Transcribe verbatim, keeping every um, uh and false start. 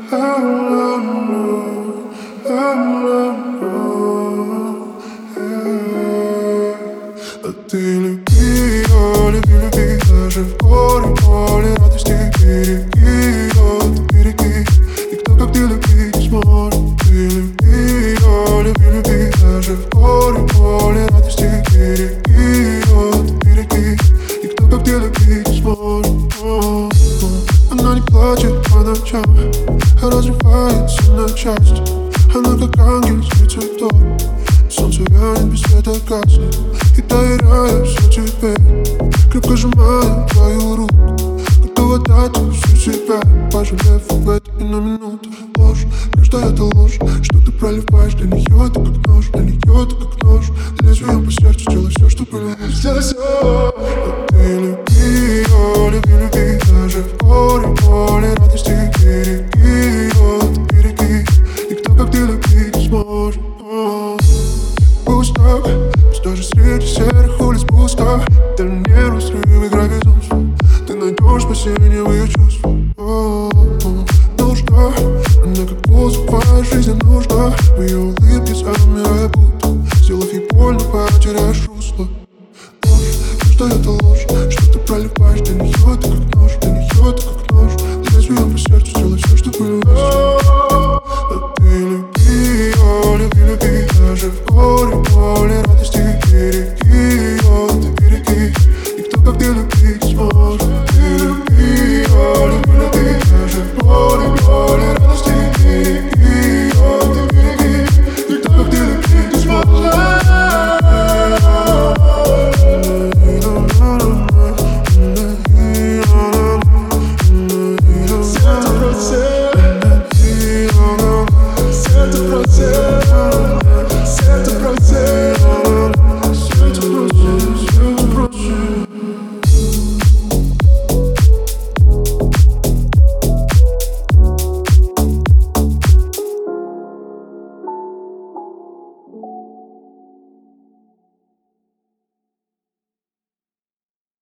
А ты люби ее, люби, люби, даже в горе, боли, радости береги ее, ты береги. Никто как ты любить не сможет. Ты люби ее, люби, люби, даже в горе, боли, радости береги ее, ты береги. Никто как ты любить не сможет. Она не плачет по ночам, а разрывается на части. Она как ангел среди цветов, солнце вянет, без света гаснет. И доверяю все тебе, крепко сжимаю твою руку, готова дать всю себя, пожалев в эти на минуту. Ложь, каждая это ложь, что ты проливаешь для нее, ты как нож, для нее ты как нож. Лезвием по сердцу делай все, чтобы любить. Сделай все. А ты люби ее, люби, люби, даже в горе.